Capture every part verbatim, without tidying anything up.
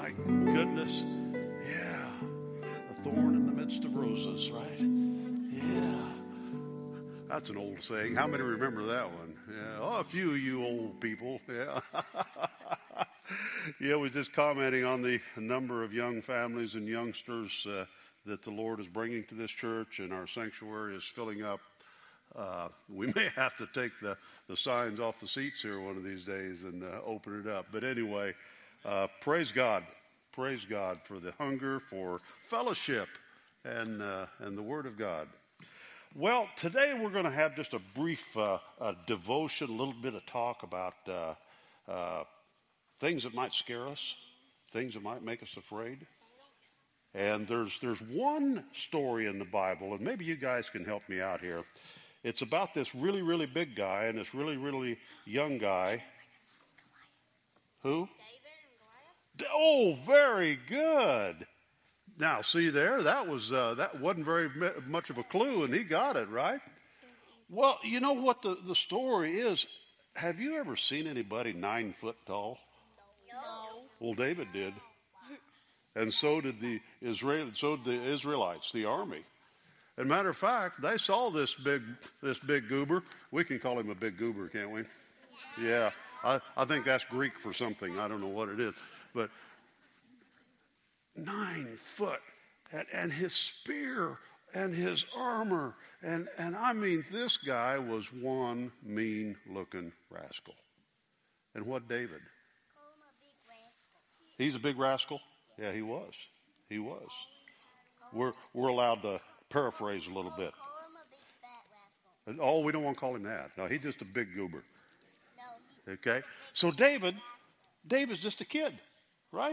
my goodness. Yeah. A thorn in the midst of roses, right? Yeah. That's an old saying. How many remember that one? Yeah. Oh, a few of you old people. Yeah. Yeah, we're just commenting on the number of young families and youngsters uh, that the Lord is bringing to this church, and our sanctuary is filling up. Uh, we may have to take the, the signs off the seats here one of these days and uh, open it up. But anyway, uh, praise God. Praise God for the hunger for fellowship and, uh, and the Word of God. Well, today we're going to have just a brief uh, uh, devotion, a little bit of talk about uh, uh, things that might scare us, things that might make us afraid. And there's there's one story in the Bible, and maybe you guys can help me out here. It's about this really, really big guy and this really, really young guy. Who? David and Goliath. Oh, very good. Now, see there, that was uh, that wasn't very much of a clue, and he got it, right? Well, you know what the, the story is? Have you ever seen anybody nine foot tall? No. Well, David did. And so did the Israel, so did the Israelites, the army. As a matter of fact, they saw this big this big goober. We can call him a big goober, can't we? Yeah. I, I think that's Greek for something. I don't know what it is. But nine foot and, and his spear and his armor. And, and I mean, this guy was one mean looking rascal. And what David? He's a big rascal? Yeah, he was. He was. We're we're allowed to paraphrase a little bit. Oh, we don't want to call him that. No, he's just a big goober. Okay? So David, David's just a kid, right?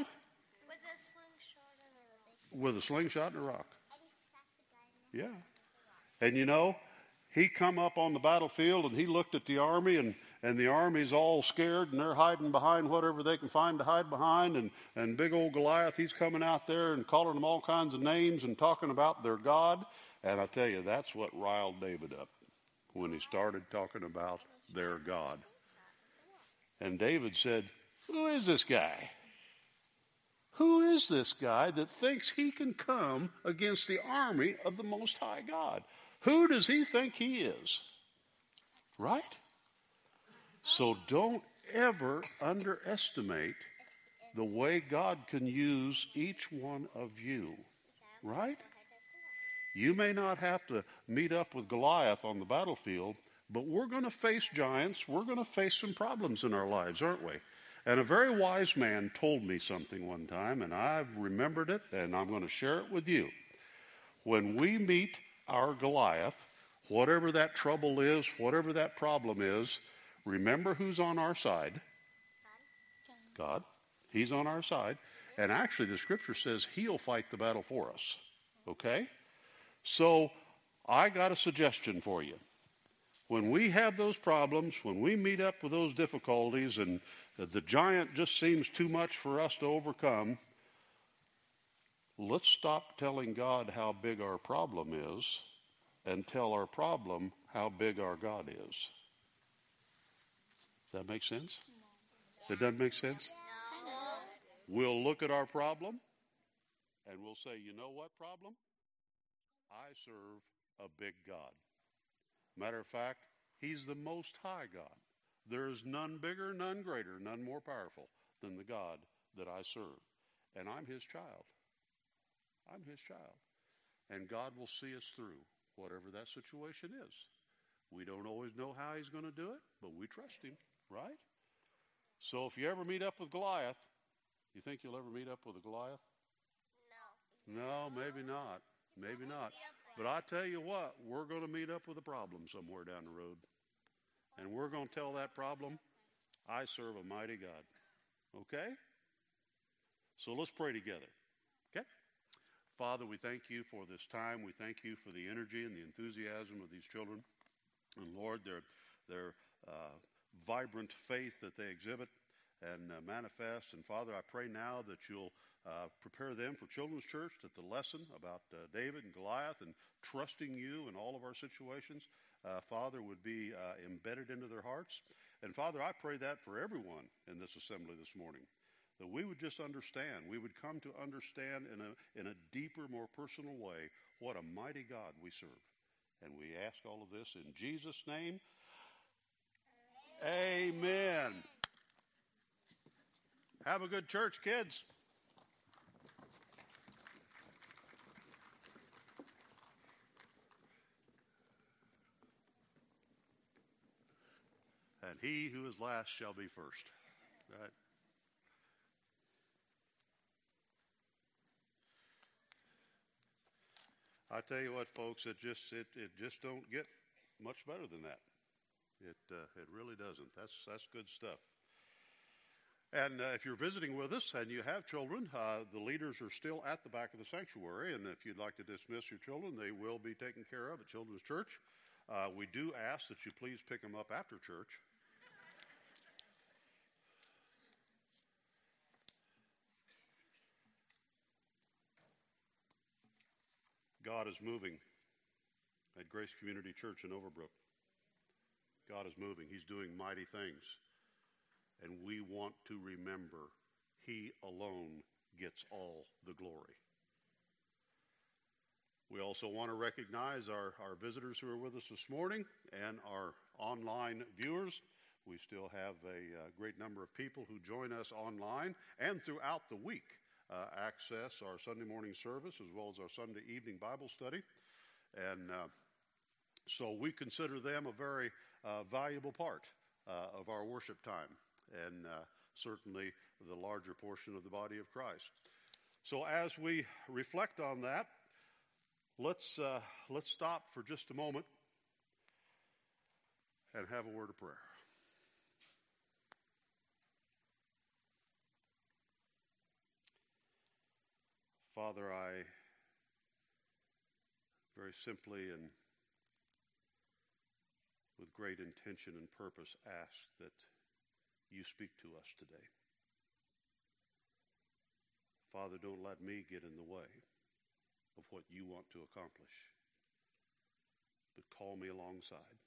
With a slingshot and a rock. Yeah. And you know, he come up on the battlefield and he looked at the army, and, and the army's all scared and they're hiding behind whatever they can find to hide behind. And, and big old Goliath, he's coming out there and calling them all kinds of names and talking about their God. And I tell you, that's what riled David up when he started talking about their God. And David said, who is this guy? Who is this guy that thinks he can come against the army of the Most High God? Who does he think he is? Right? So don't ever underestimate the way God can use each one of you. Right? You may not have to meet up with Goliath on the battlefield, but we're going to face giants. We're going to face some problems in our lives, aren't we? And a very wise man told me something one time, and I've remembered it, and I'm going to share it with you. When we meet our Goliath, whatever that trouble is, whatever that problem is, remember who's on our side. God. He's on our side. And actually, the scripture says he'll fight the battle for us. Okay? So, I got a suggestion for you. When we have those problems, when we meet up with those difficulties, and the giant just seems too much for us to overcome, let's stop telling God how big our problem is and tell our problem how big our God is. Does that make sense? That doesn't make sense? We'll look at our problem and we'll say, you know what problem? I serve a big God. Matter of fact, he's the Most High God. There is none bigger, none greater, none more powerful than the God that I serve. And I'm his child. I'm his child. And God will see us through whatever that situation is. We don't always know how he's going to do it, but we trust him, right? So if you ever meet up with Goliath, you think you'll ever meet up with a Goliath? No. No, maybe not. Maybe not. But I tell you what, we're going to meet up with a problem somewhere down the road. And we're going to tell that problem, I serve a mighty God. Okay? So let's pray together. Okay? Father, we thank you for this time. We thank you for the energy and the enthusiasm of these children. And Lord, their, their uh, vibrant faith that they exhibit and uh, manifest. And Father, I pray now that you'll uh, prepare them for Children's Church, that the lesson about uh, David and Goliath and trusting you in all of our situations, uh, Father, would be uh, embedded into their hearts. And Father, I pray that for everyone in this assembly this morning, that we would just understand. We would come to understand in a, in a deeper, more personal way what a mighty God we serve. And we ask all of this in Jesus' name. Amen. Amen. Have a good church, kids. And he who is last shall be first. Right? I tell you what, folks, it just it, it just don't get much better than that. It uh, it really doesn't. That's that's good stuff. And uh, if you're visiting with us and you have children, uh, the leaders are still at the back of the sanctuary. And if you'd like to dismiss your children, they will be taken care of at Children's Church. Uh, we do ask that you please pick them up after church. God is moving at Grace Community Church in Overbrook. God is moving. He's doing mighty things. And we want to remember He alone gets all the glory. We also want to recognize our, our visitors who are with us this morning and our online viewers. We still have a, a great number of people who join us online and throughout the week. Uh, access our Sunday morning service as well as our Sunday evening Bible study. And uh, so we consider them a very uh, valuable part uh, of our worship time and uh, certainly the larger portion of the body of Christ. So as we reflect on that, let's, uh, let's stop for just a moment and have a word of prayer. Father, I very simply and with great intention and purpose ask that you speak to us today. Father, don't let me get in the way of what you want to accomplish, but call me alongside.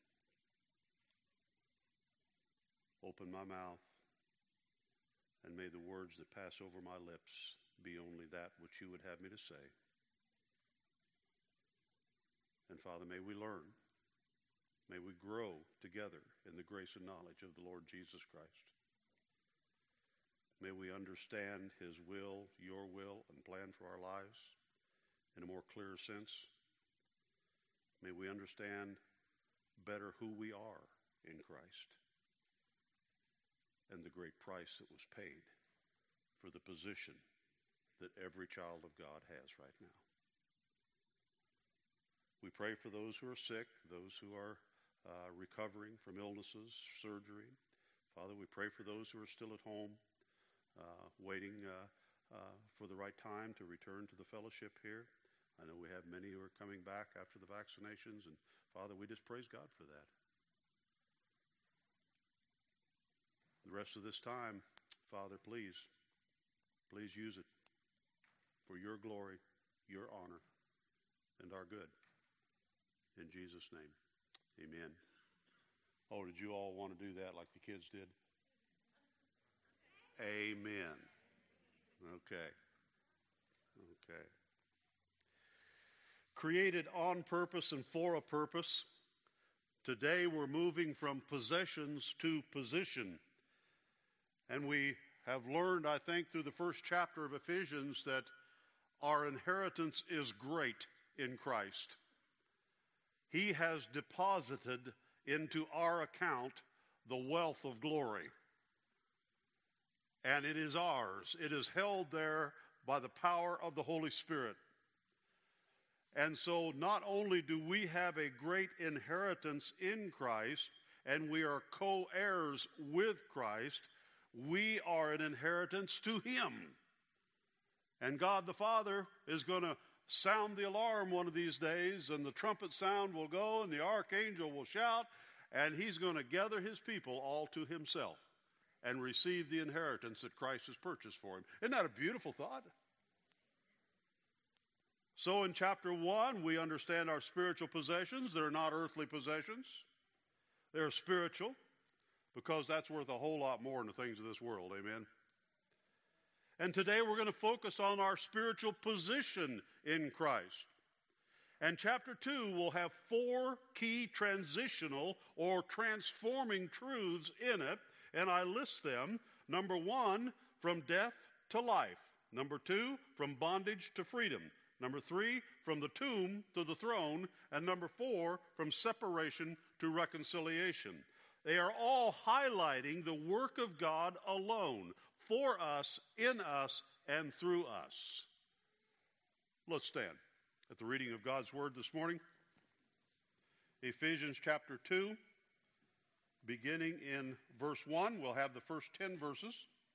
Open my mouth, and may the words that pass over my lips be only that which you would have me to say. And Father, may we learn, may we grow together in the grace and knowledge of the Lord Jesus Christ. May we understand His will, your will, and plan for our lives in a more clear sense. May we understand better who we are in Christ and the great price that was paid for the position that every child of God has right now. We pray for those who are sick, those who are uh, recovering from illnesses, surgery. Father, we pray for those who are still at home, uh, waiting uh, uh, for the right time to return to the fellowship here. I know we have many who are coming back after the vaccinations, and Father, we just praise God for that. The rest of this time, Father, please, please use it for your glory, your honor, and our good. In Jesus' name, amen. Oh, did you all want to do that like the kids did? Amen. Okay. Okay. Created on purpose and for a purpose, today we're moving from possessions to position. And we have learned, I think, through the first chapter of Ephesians that our inheritance is great in Christ. He has deposited into our account the wealth of glory. And it is ours. It is held there by the power of the Holy Spirit. And so not only do we have a great inheritance in Christ, and we are co-heirs with Christ, we are an inheritance to Him. And God the Father is going to sound the alarm one of these days, and the trumpet sound will go, and the archangel will shout, and He's going to gather His people all to Himself and receive the inheritance that Christ has purchased for Him. Isn't that a beautiful thought? So in chapter one, we understand our spiritual possessions. They're not earthly possessions. They're spiritual, because that's worth a whole lot more than the things of this world. Amen. And today we're going to focus on our spiritual position in Christ. And chapter two will have four key transitional or transforming truths in it. And I list them. Number one, from death to life. Number two, from bondage to freedom. Number three, from the tomb to the throne. And number four, from separation to reconciliation. They are all highlighting the work of God alone, for us, in us, and through us. Let's stand at the reading of God's word this morning. Ephesians chapter two, beginning in verse one. We'll have the first ten verses.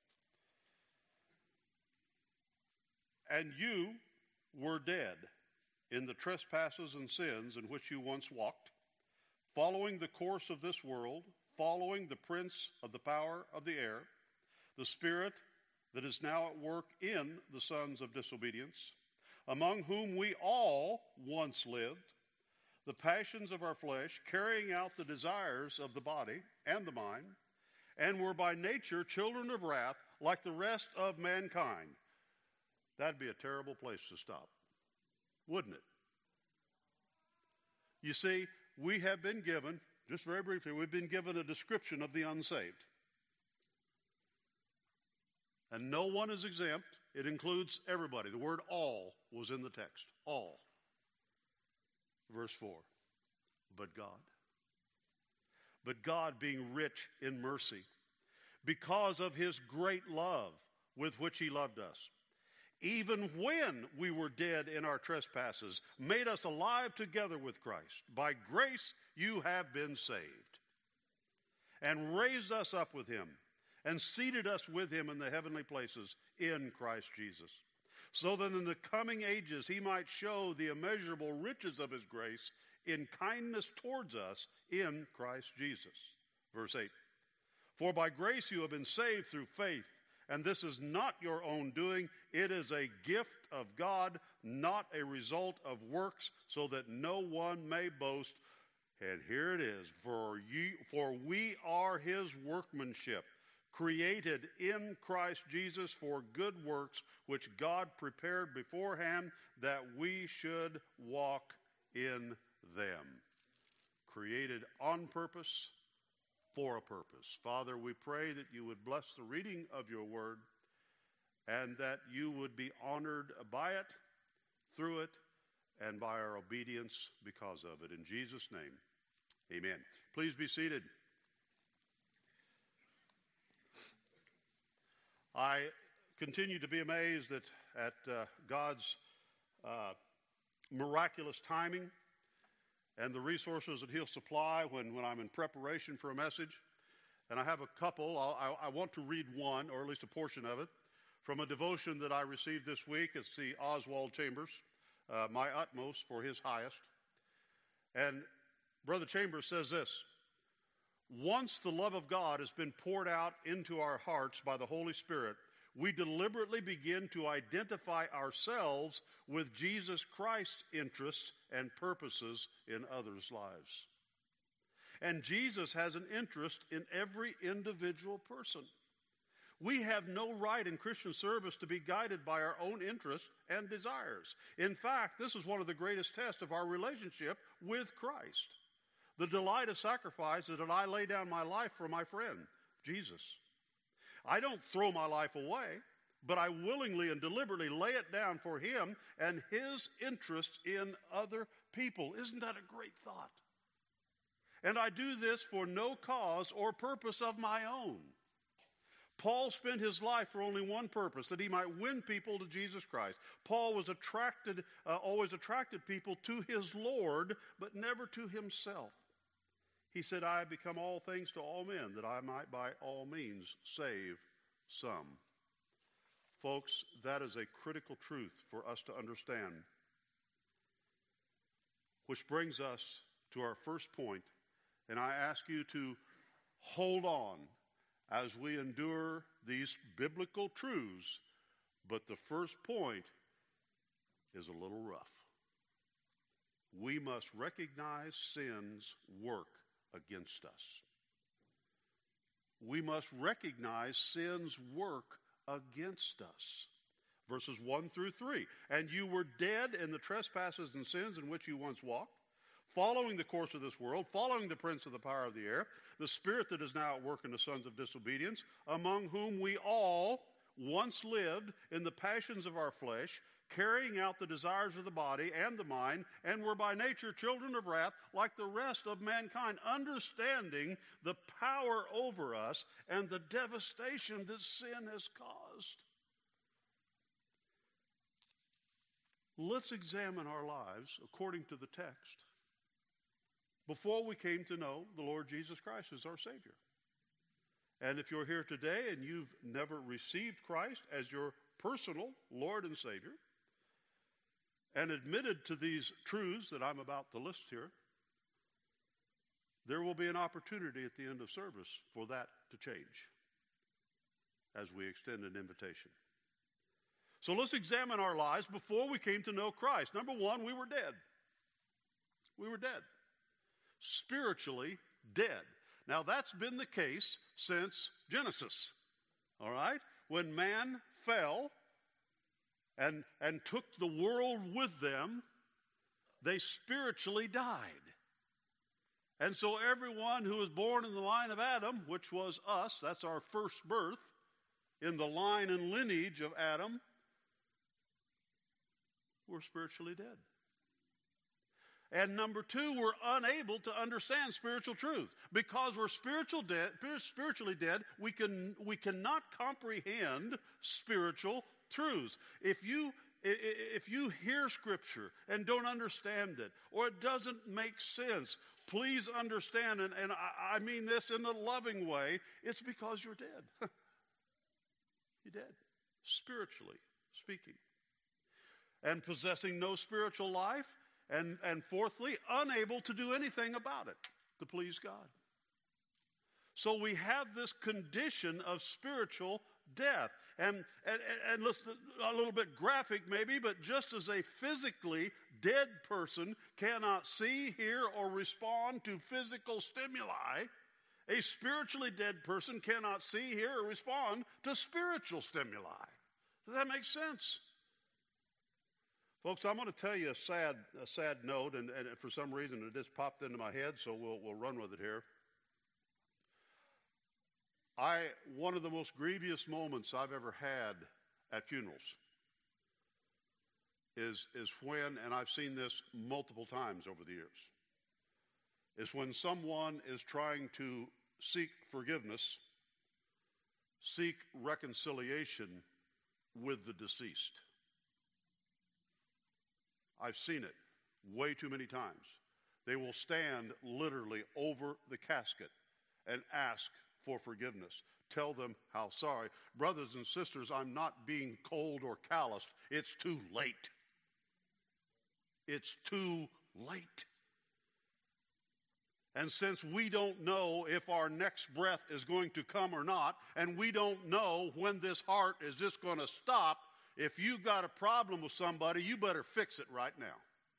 And you were dead in the trespasses and sins in which you once walked, following the course of this world, following the prince of the power of the air, the spirit that is now at work in the sons of disobedience, among whom we all once lived, the passions of our flesh, carrying out the desires of the body and the mind, and were by nature children of wrath like the rest of mankind. That'd be a terrible place to stop, wouldn't it? You see, we have been given, just very briefly, we've been given a description of the unsaved. And no one is exempt. It includes everybody. The word all was in the text. All. Verse four. But God. But God, being rich in mercy, because of his great love with which he loved us, even when we were dead in our trespasses, made us alive together with Christ. By grace you have been saved, and raised us up with him, and seated us with him in the heavenly places in Christ Jesus, so that in the coming ages he might show the immeasurable riches of his grace in kindness towards us in Christ Jesus. Verse eight. For by grace you have been saved through faith, and this is not your own doing. It is a gift of God, not a result of works, so that no one may boast. And here it is. For ye, for we are his workmanship, created in Christ Jesus for good works, which God prepared beforehand that we should walk in them. Created on purpose, for a purpose. Father, we pray that you would bless the reading of your word, and that you would be honored by it, through it, and by our obedience because of it. In Jesus' name, amen. Please be seated. I continue to be amazed at, at uh, God's uh, miraculous timing and the resources that he'll supply when, when I'm in preparation for a message. And I have a couple. I'll, I, I want to read one, or at least a portion of it, from a devotion that I received this week. It's the Oswald Chambers, uh, My Utmost for His Highest. And Brother Chambers says this: once the love of God has been poured out into our hearts by the Holy Spirit, we deliberately begin to identify ourselves with Jesus Christ's interests and purposes in others' lives. And Jesus has an interest in every individual person. We have no right in Christian service to be guided by our own interests and desires. In fact, this is one of the greatest tests of our relationship with Christ. The delight of sacrifice is that I lay down my life for my friend, Jesus. I don't throw my life away, but I willingly and deliberately lay it down for him and his interests in other people. Isn't that a great thought? And I do this for no cause or purpose of my own. Paul spent his life for only one purpose, that he might win people to Jesus Christ. Paul was attracted, uh, always attracted people to his Lord, but never to himself. He said, I have become all things to all men, that I might by all means save some. Folks, that is a critical truth for us to understand. Which brings us to our first point, and I ask you to hold on as we endure these biblical truths, but the first point is a little rough. We must recognize sin's work against us. We must recognize sin's work against us. Verses one through three. And you were dead in the trespasses and sins in which you once walked, following the course of this world, following the prince of the power of the air, the spirit that is now at work in the sons of disobedience, among whom we all once lived in the passions of our flesh, carrying out the desires of the body and the mind, and were by nature children of wrath like the rest of mankind, understanding the power over us and the devastation that sin has caused. Let's examine our lives according to the text before we came to know the Lord Jesus Christ as our Savior. And if you're here today and you've never received Christ as your personal Lord and Savior and admitted to these truths that I'm about to list here, there will be an opportunity at the end of service for that to change as we extend an invitation. So let's examine our lives before we came to know Christ. Number one, we were dead. We were dead. Spiritually dead. Now that's been the case since Genesis. All right? When man fell and, and took the world with them, they spiritually died. And so everyone who was born in the line of Adam, which was us, that's our first birth, in the line and lineage of Adam, we're spiritually dead. And number two, we're unable to understand spiritual truth. Because we're spiritual dead, spiritually dead, we can we cannot comprehend spiritual truths. If you if you hear Scripture and don't understand it, or it doesn't make sense, please understand, and, and I, I mean this in a loving way, it's because you're dead. You're dead, spiritually speaking. And possessing no spiritual life, and, and fourthly, unable to do anything about it to please God. So we have this condition of spiritual death. And, and, and listen, a little bit graphic maybe, but just as a physically dead person cannot see, hear, or respond to physical stimuli, a spiritually dead person cannot see, hear, or respond to spiritual stimuli. Does that make sense? Folks, I'm going to tell you a sad, a sad note, and, and for some reason it just popped into my head, so we'll, we'll run with it here. I, one of the most grievous moments I've ever had at funerals is, is when, and I've seen this multiple times over the years, is when someone is trying to seek forgiveness, seek reconciliation with the deceased. I've seen it way too many times. They will stand literally over the casket and ask for forgiveness. Tell them how sorry. Brothers and sisters, I'm not being cold or calloused. It's too late. It's too late. And since we don't know if our next breath is going to come or not, and we don't know when this heart is just going to stop, if you've got a problem with somebody, you better fix it right now.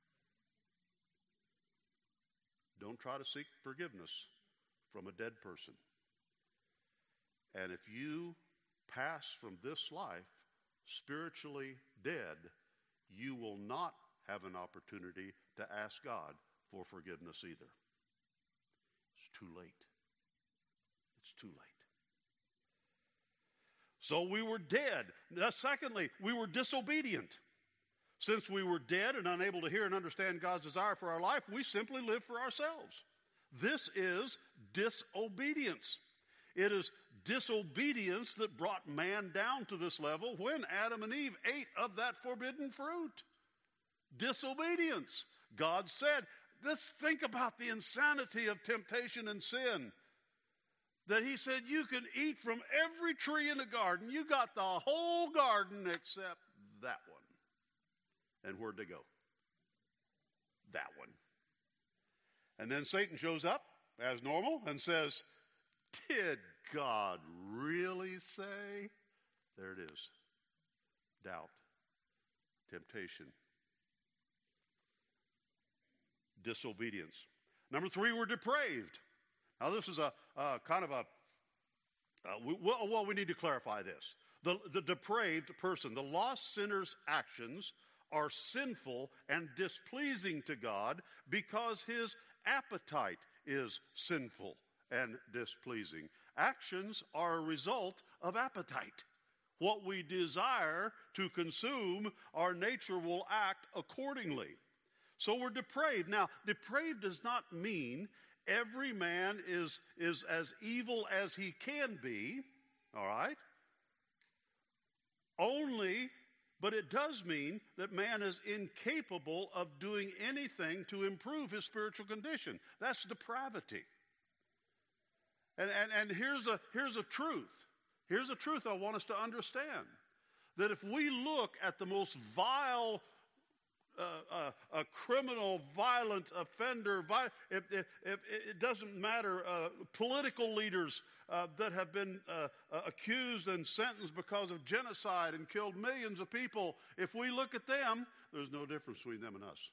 Don't try to seek forgiveness from a dead person. And if you pass from this life spiritually dead, you will not have an opportunity to ask God for forgiveness either. It's too late. It's too late. So we were dead. Now, secondly, we were disobedient. Since we were dead and unable to hear and understand God's desire for our life, we simply lived for ourselves. This is disobedience. It is disobedience that brought man down to this level when Adam and Eve ate of that forbidden fruit. Disobedience. God said, let's think about the insanity of temptation and sin. That he said, you can eat from every tree in the garden. You got the whole garden except that one. And where'd they go? That one. And then Satan shows up, as normal, and says, did God really say? There it is. Doubt. Temptation. Disobedience. Number three, we're depraved. Now, this is a uh, kind of a, uh, we, well, we need to clarify this. The, the depraved person, the lost sinner's actions are sinful and displeasing to God because his appetite is sinful and displeasing. Actions are a result of appetite. What we desire to consume, our nature will act accordingly. So we're depraved. Now, depraved does not mean every man is, is as evil as he can be, all right? Only, but it does mean that man is incapable of doing anything to improve his spiritual condition. That's depravity. And, and, and here's a, here's a truth. Here's a truth I want us to understand. That if we look at the most vile Uh, uh, a criminal, violent offender, vi- if, if, if it doesn't matter, uh, political leaders uh, that have been uh, uh, accused and sentenced because of genocide and killed millions of people, if we look at them, there's no difference between them and us.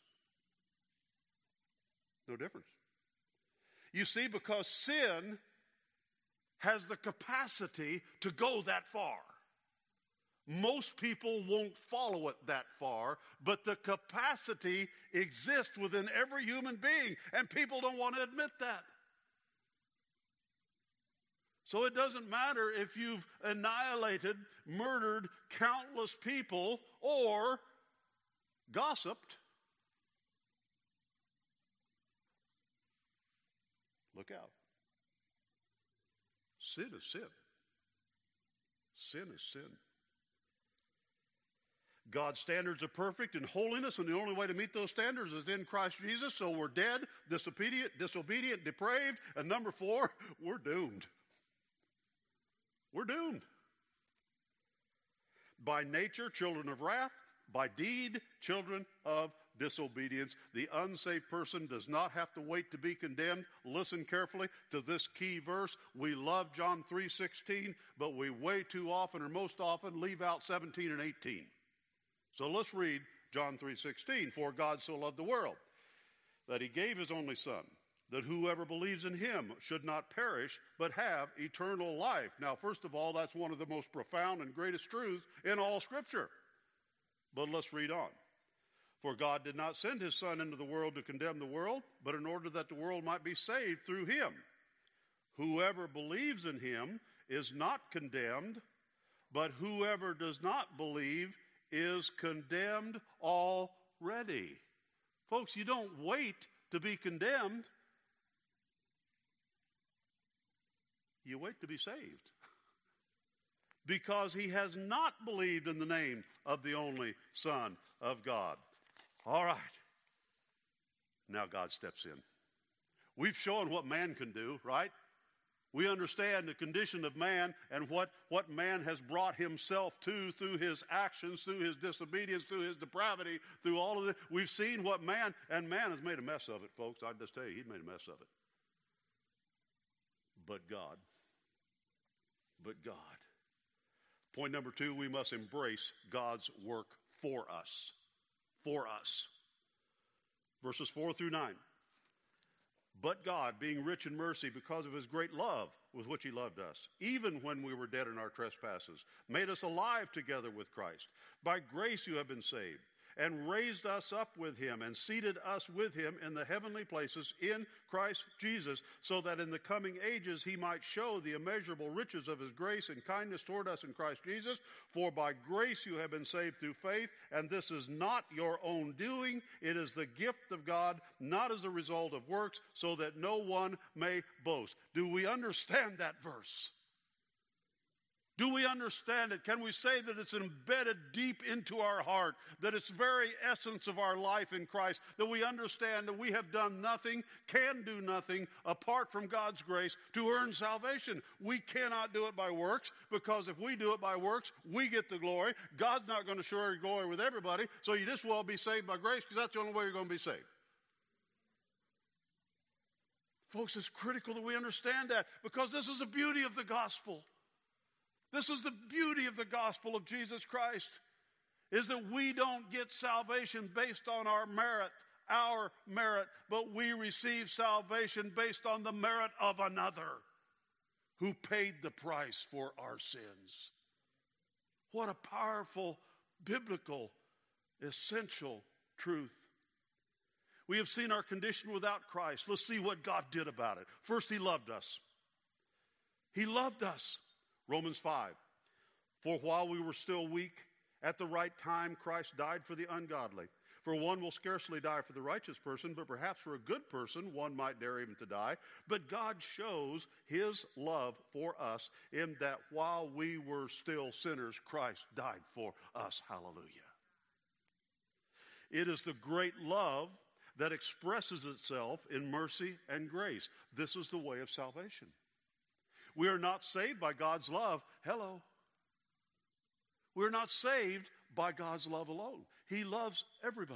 No difference. You see, because sin has the capacity to go that far. Most people won't follow it that far, but the capacity exists within every human being, and people don't want to admit that. So it doesn't matter if you've annihilated, murdered countless people, or gossiped. Look out. Sin is sin. Sin is sin. God's standards are perfect in holiness, and the only way to meet those standards is in Christ Jesus. So we're dead, disobedient, disobedient, depraved, and number four, we're doomed. We're doomed. By nature, children of wrath. By deed, children of disobedience. The unsaved person does not have to wait to be condemned. Listen carefully to this key verse. We love John three sixteen, but we way too often, or most often, leave out seventeen and eighteen. So let's read John three sixteen. For God so loved the world that he gave his only Son, that whoever believes in him should not perish, but have eternal life. Now, first of all, that's one of the most profound and greatest truths in all Scripture. But let's read on. For God did not send his Son into the world to condemn the world, but in order that the world might be saved through him. Whoever believes in him is not condemned, but whoever does not believe is condemned already. Folks, you don't wait to be condemned. You wait to be saved. Because he has not believed in the name of the only Son of God. All right. Now God steps in. We've shown what man can do, right? We understand the condition of man and what, what man has brought himself to through his actions, through his disobedience, through his depravity, through all of it. We've seen what man, and man has made a mess of it, folks. I just tell you, he's made a mess of it. But God. But God. Point number two, we must embrace God's work for us. For us. Verses four through nine. But God, being rich in mercy because of his great love with which he loved us, even when we were dead in our trespasses, made us alive together with Christ. By grace you have been saved, and raised us up with him, and seated us with him in the heavenly places in Christ Jesus, so that in the coming ages he might show the immeasurable riches of his grace and kindness toward us in Christ Jesus. For by grace you have been saved through faith, and this is not your own doing. It is the gift of God, not as a result of works, so that no one may boast. Do we understand that verse? Do we understand it? Can we say that it's embedded deep into our heart, that it's very essence of our life in Christ, that we understand that we have done nothing, can do nothing apart from God's grace to earn salvation? We cannot do it by works, because if we do it by works, we get the glory. God's not going to share glory with everybody, so you just well be saved by grace, because that's the only way you're going to be saved. Folks, it's critical that we understand that, because this is the beauty of the gospel. This is the beauty of the gospel of Jesus Christ, is that we don't get salvation based on our merit, our merit, but we receive salvation based on the merit of another who paid the price for our sins. What a powerful, biblical, essential truth. We have seen our condition without Christ. Let's see what God did about it. First, he loved us. He loved us. Romans five. For while we were still weak, at the right time Christ died for the ungodly. For one will scarcely die for the righteous person, but perhaps for a good person one might dare even to die. But God shows his love for us in that while we were still sinners, Christ died for us. Hallelujah. It is the great love that expresses itself in mercy and grace. This is the way of salvation. We are not saved by God's love. Hello. We're not saved by God's love alone. He loves everybody.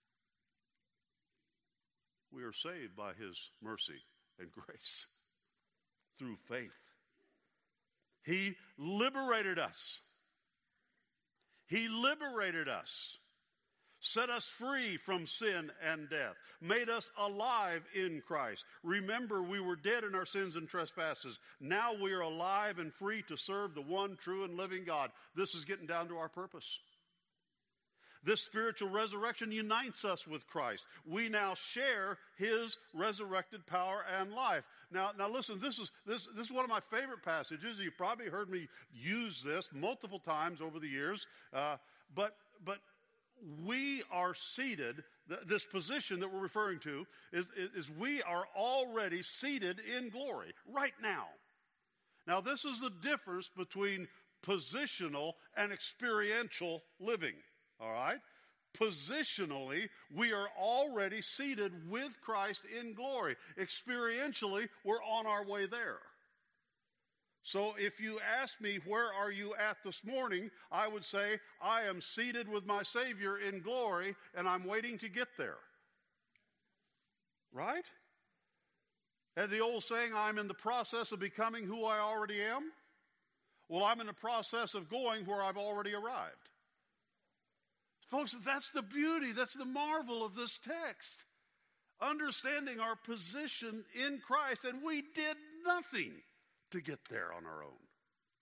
We are saved by his mercy and grace through faith. He liberated us. He liberated us. Set us free from sin and death, made us alive in Christ. Remember, we were dead in our sins and trespasses. Now we are alive and free to serve the one true and living God. This is getting down to our purpose. This spiritual resurrection unites us with Christ. We now share his resurrected power and life. Now, now listen, this is, this, this is one of my favorite passages. You've probably heard me use this multiple times over the years, uh, but but we are seated, this position that we're referring to, is, is we are already seated in glory right now. Now, this is the difference between positional and experiential living, all right? Positionally, we are already seated with Christ in glory. Experientially, we're on our way there. So if you ask me, where are you at this morning? I would say, I am seated with my Savior in glory, and I'm waiting to get there. Right? And the old saying, I'm in the process of becoming who I already am. Well, I'm in the process of going where I've already arrived. Folks, that's the beauty, that's the marvel of this text. Understanding our position in Christ, and we did nothing to get there on our own.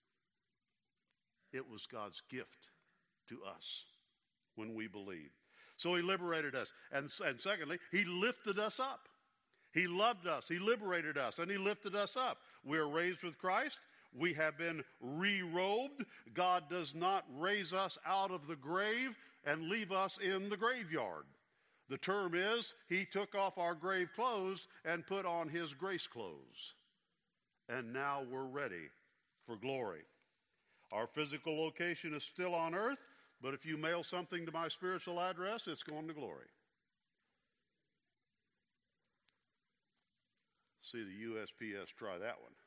It was God's gift to us when we believed. So he liberated us. And, and secondly, he lifted us up. He loved us. He liberated us. And he lifted us up. We are raised with Christ. We have been re-robed. God does not raise us out of the grave and leave us in the graveyard. The term is, he took off our grave clothes and put on his grace clothes. And now we're ready for glory. Our physical location is still on earth, but if you mail something to my spiritual address, it's going to glory. See the U S P S try that one.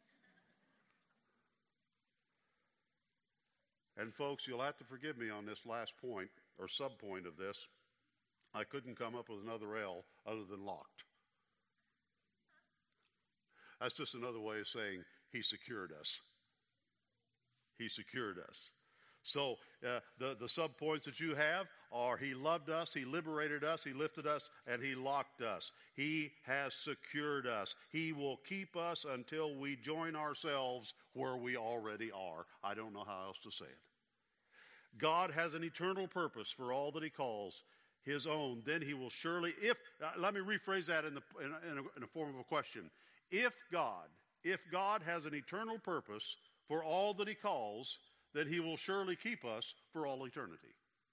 And folks, you'll have to forgive me on this last point, or sub-point of this. I couldn't come up with another L other than locked. That's just another way of saying he secured us. He secured us. So uh, the, the sub-points that you have are he loved us, he liberated us, he lifted us, and he locked us. He has secured us. He will keep us until we join ourselves where we already are. I don't know how else to say it. God has an eternal purpose for all that he calls his own. Then he will surely, if, uh, let me rephrase that in the in a, in a, in a form of a question. If God, if God has an eternal purpose for all that he calls, then he will surely keep us for all eternity.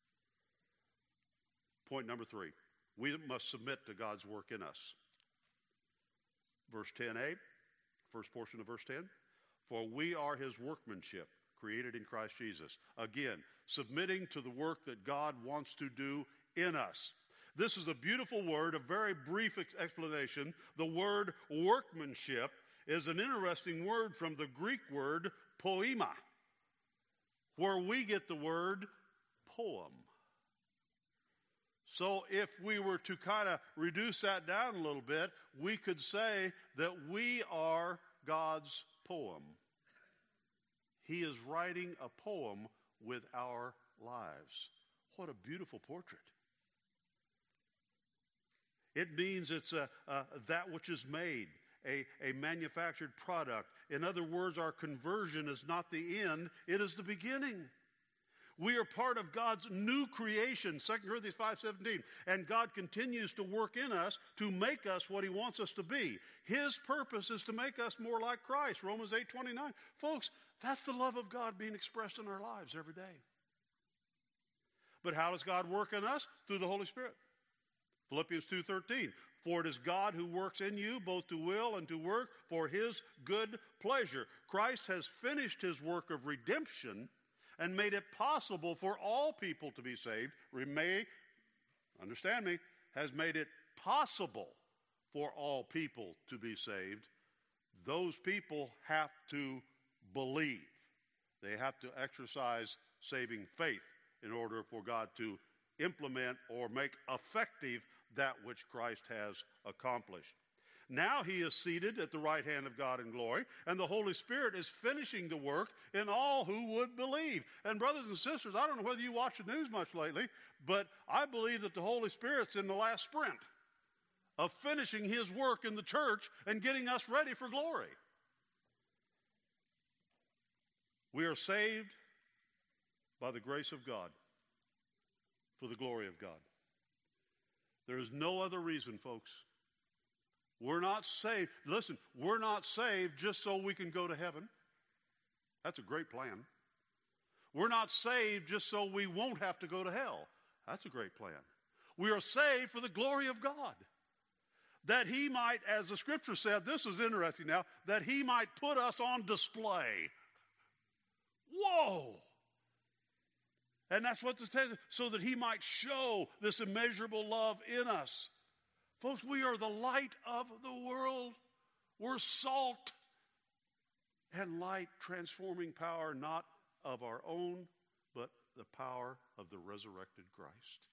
Point number three, we must submit to God's work in us. Verse ten a, first portion of verse ten, for we are his workmanship, created in Christ Jesus. Again, submitting to the work that God wants to do in us. This is a beautiful word, a very brief ex- explanation. The word workmanship is an interesting word from the Greek word poema, where we get the word poem. So if we were to kind of reduce that down a little bit, we could say that we are God's poem. He is writing a poem with our lives. What a beautiful portrait. It means it's a, a, that which is made, a, a manufactured product. In other words, our conversion is not the end, it is the beginning. We are part of God's new creation, Second Corinthians five seventeen. And God continues to work in us to make us what he wants us to be. His purpose is to make us more like Christ, Romans eight twenty-nine. Folks, that's the love of God being expressed in our lives every day. But how does God work in us? Through the Holy Spirit. Philippians two thirteen. For it is God who works in you both to will and to work for his good pleasure. Christ has finished his work of redemption and made it possible for all people to be saved. May, understand me, has made it possible for all people to be saved. Those people have to believe. They have to exercise saving faith in order for God to implement or make effective that which Christ has accomplished. Now he is seated at the right hand of God in glory, and the Holy Spirit is finishing the work in all who would believe. And brothers and sisters, I don't know whether you watch the news much lately, but I believe that the Holy Spirit's in the last sprint of finishing his work in the church and getting us ready for glory. We are saved by the grace of God for the glory of God. There is no other reason, folks. We're not saved. Listen, we're not saved just so we can go to heaven. That's a great plan. We're not saved just so we won't have to go to hell. That's a great plan. We are saved for the glory of God. That he might, as the scripture said, this is interesting now, that he might put us on display. Whoa! And that's what this says, so that he might show this immeasurable love in us. Folks, we are the light of the world. We're salt and light, transforming power not of our own, but the power of the resurrected Christ.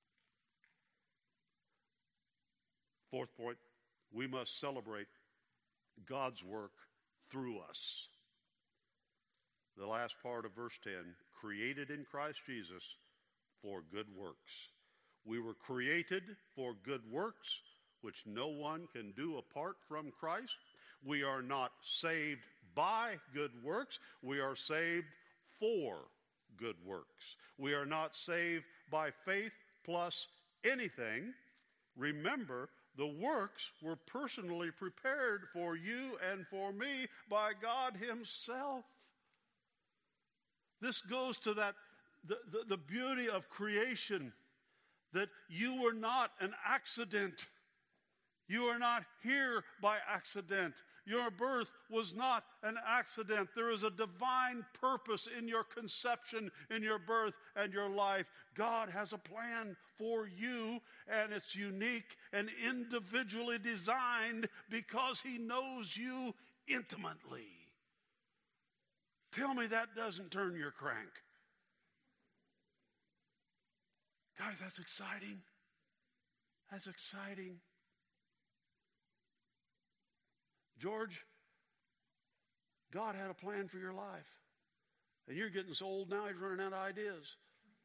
Fourth point, we must celebrate God's work through us. The last part of verse ten, created in Christ Jesus for good works. We were created for good works, which no one can do apart from Christ. We are not saved by good works. We are saved for good works. We are not saved by faith plus anything. Remember, the works were personally prepared for you and for me by God himself. This goes to that the, the, the beauty of creation, that you were not an accident. You are not here by accident. Your birth was not an accident. There is a divine purpose in your conception, in your birth, and your life. God has a plan for you, and it's unique and individually designed because he knows you intimately. Tell me that doesn't turn your crank. Guys, that's exciting. That's exciting. George, God had a plan for your life. And you're getting so old now, he's running out of ideas.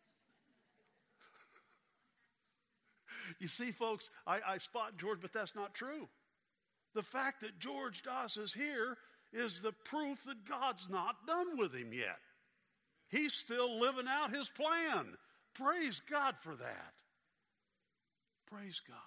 You see, folks, I, I spot George, but that's not true. The fact that George Doss is here is the proof that God's not done with him yet. He's still living out his plan. Praise God for that. Praise God.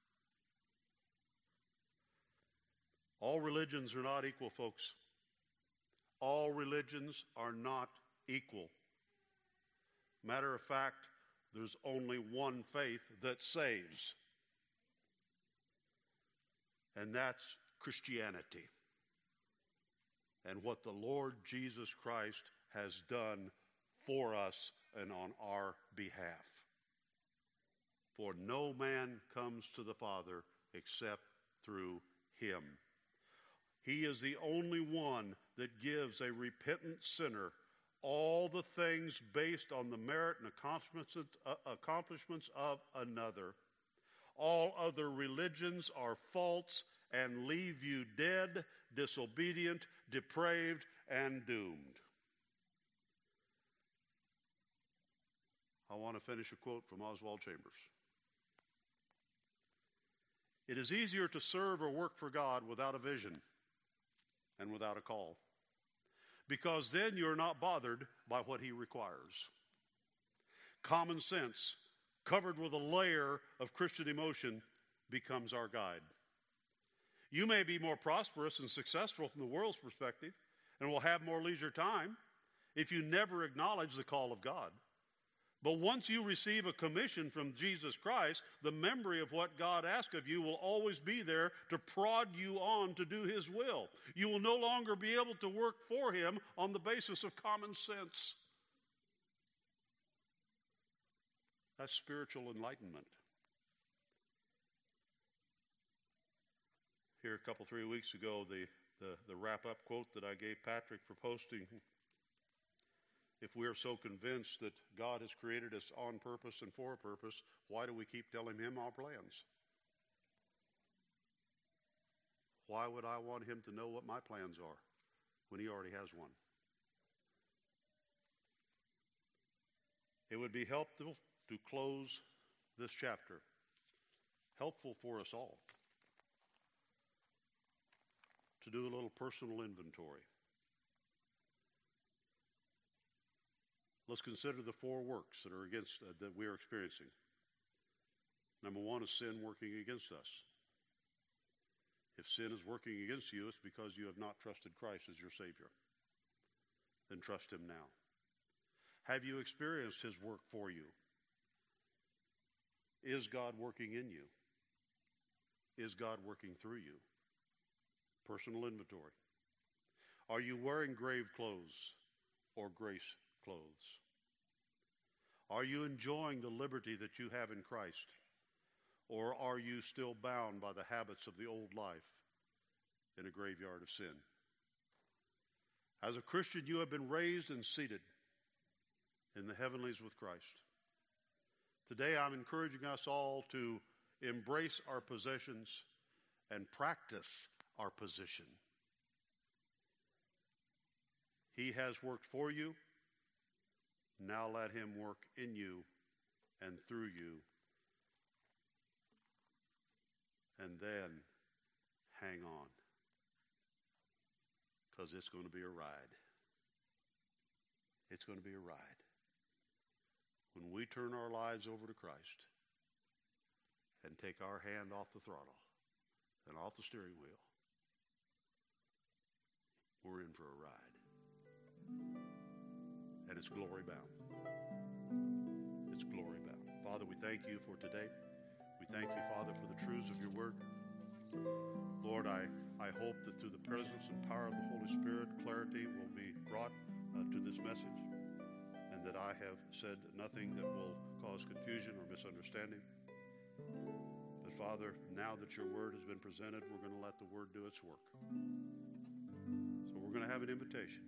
All religions are not equal, folks. All religions are not equal. Matter of fact, there's only one faith that saves, and that's Christianity. And what the Lord Jesus Christ has done for us and on our behalf. For no man comes to the Father except through him. He is the only one that gives a repentant sinner all the things based on the merit and accomplishments of another. All other religions are false and leave you dead, disobedient, depraved, and doomed. I want to finish a quote from Oswald Chambers. It is easier to serve or work for God without a vision and without a call, because then you're not bothered by what he requires. Common sense, covered with a layer of Christian emotion, becomes our guide. You may be more prosperous and successful from the world's perspective and will have more leisure time if you never acknowledge the call of God. But once you receive a commission from Jesus Christ, the memory of what God asked of you will always be there to prod you on to do His will. You will no longer be able to work for Him on the basis of common sense. That's spiritual enlightenment. Here a couple, three weeks ago, the, the, the wrap-up quote that I gave Patrick for posting, if we are so convinced that God has created us on purpose and for a purpose, why do we keep telling Him our plans? Why would I want Him to know what my plans are when He already has one? It would be helpful to close this chapter, helpful for us all, to do a little personal inventory. Let's consider the four works that are against uh, that we are experiencing. Number one is sin working against us. If sin is working against you, it's because you have not trusted Christ as your Savior. Then trust Him now. Have you experienced His work for you? Is God working in you? Is God working through you? Personal inventory. Are you wearing grave clothes or grace clothes? Are you enjoying the liberty that you have in Christ? Or are you still bound by the habits of the old life in a graveyard of sin? As a Christian, you have been raised and seated in the heavenlies with Christ. Today, I'm encouraging us all to embrace our possessions and practice our position. He has worked for you. Now let Him work in you and through you. And then hang on, because it's going to be a ride. It's going to be a ride. When we turn our lives over to Christ and take our hand off the throttle and off the steering wheel, we're in for a ride. And it's glory bound. It's glory bound. Father, we thank You for today. We thank You, Father, for the truths of Your word. Lord, I, I hope that through the presence and power of the Holy Spirit, clarity will be brought uh, to this message, and that I have said nothing that will cause confusion or misunderstanding. But Father, now that Your word has been presented, we're going to let the word do its work. So we're going to have an invitation.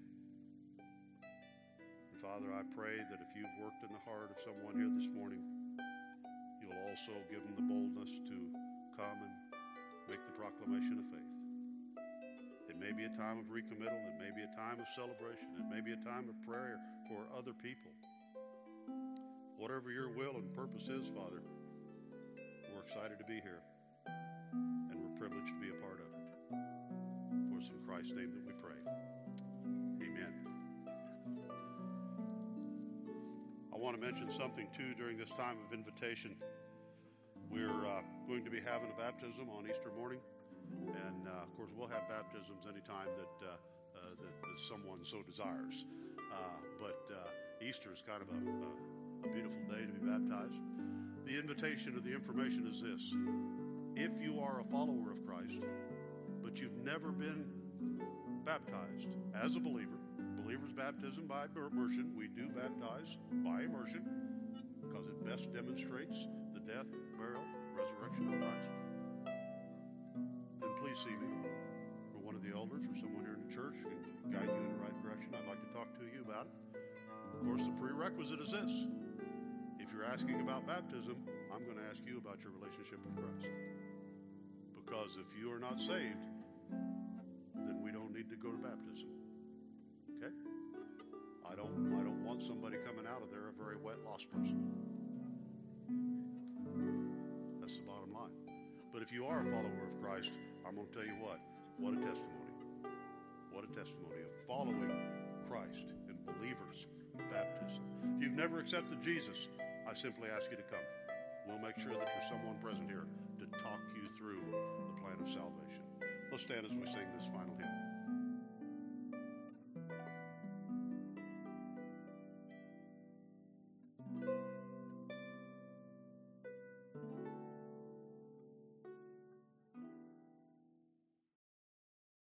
And Father, I pray that if You've worked in the heart of someone here this morning, You'll also give them the boldness to come and make the proclamation of faith. It may be a time of recommittal. It may be a time of celebration. It may be a time of prayer for other people. Whatever Your will and purpose is, Father, we're excited to be here, and we're privileged to be a part of it. For it's in Christ's name that we pray. Amen. I want to mention something, too, during this time of invitation. We're uh, going to be having a baptism on Easter morning. And, uh, of course, we'll have baptisms anytime that, uh, uh, that, that someone so desires. Uh, but uh, Easter is kind of a, a, a beautiful day to be baptized. The invitation or the information is this. If you are a follower of Christ, but you've never been baptized as a believer, believer's baptism by immersion, we do baptize by immersion because it best demonstrates the death, burial, resurrection of Christ. Then please see me, or one of the elders, or someone here in the church can guide you in the right direction. I'd like to talk to you about it. Of course, the prerequisite is this. If you're asking about baptism, I'm going to ask you about your relationship with Christ. Because if you are not saved, then we don't need to go to baptism. Okay? I don't, I don't want somebody coming out of there a very wet, lost person. That's the bottom line. But if you are a follower of Christ, I'm going to tell you what, what a testimony. What a testimony of following Christ in believers' baptism. If you've never accepted Jesus I simply ask you to come. We'll make sure that there's someone present here to talk you through the plan of salvation. Let's stand as we sing this final hymn.